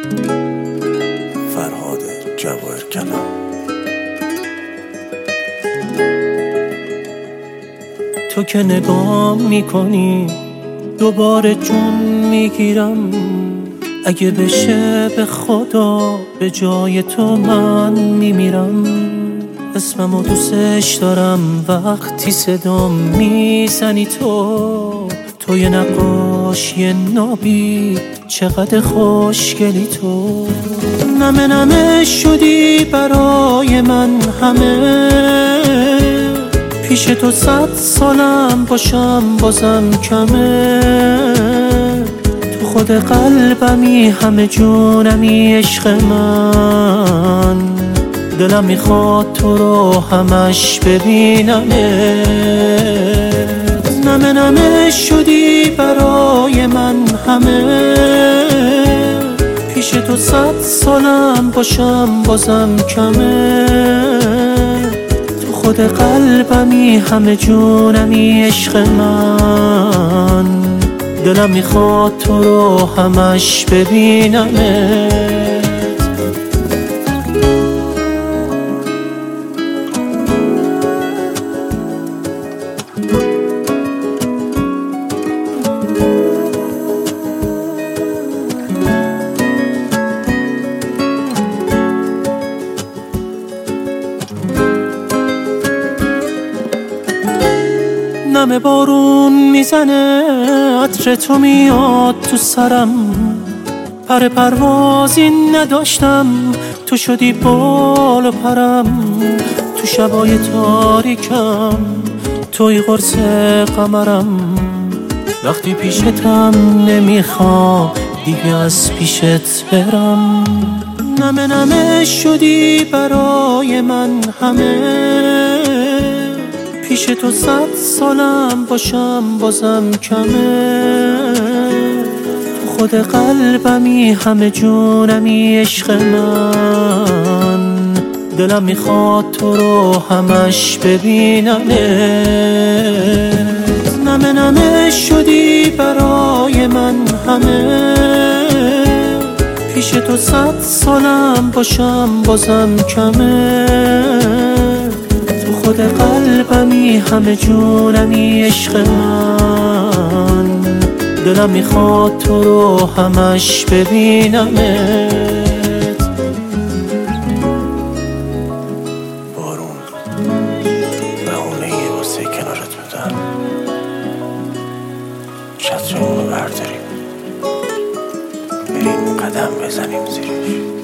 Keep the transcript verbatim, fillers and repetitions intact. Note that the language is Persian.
فرهاد جواهر کلام. تو که نگاه میکنی دوباره جون میگیرم، اگه بشه به خدا به جای تو من میمیرم. اسممو دوستش دارم وقتی صدام میزنی تو، تو یه نقاشی نابی چقدر خوشگلی تو. نمه نمه شدی برای من همه، پیش تو صد سالم باشم بازم کمه. تو خود قلبمی همه جونمی عشق من، دلم میخواد تو رو همش ببینمت. نمه نمه شدی برای من همه، پیش تو صد سالم باشم بازم کمه. تو خود قلبمی همه جونمی عشق من، دلم میخواد تو رو همش ببینمت. نمه بارون میزنه عطر تو میاد تو سرم، پر پروازی نداشتم تو شدی بال و پرم. تو شبای تاریکم توی قرص قمرم، وقتی پیشتم نمیخوام دیگه از پیشت برم. نمه نمه شدی برای من همه، پیش تو صد سالم باشم بازم کمه. تو خود قلبمی همه جونمی عشق من، دلم میخواد تو رو همش ببینمت. نمه نمه شدی برای من همه، پیش تو صد سالم باشم بازم کمه. خود قلبمی همه جونمی عشق من، دلم میخواد تو رو همش ببینمت. بارون بهونه‌ای واسه کنارت بودن، چترمون رو برداریم بریم قدم بزنیم زیرش.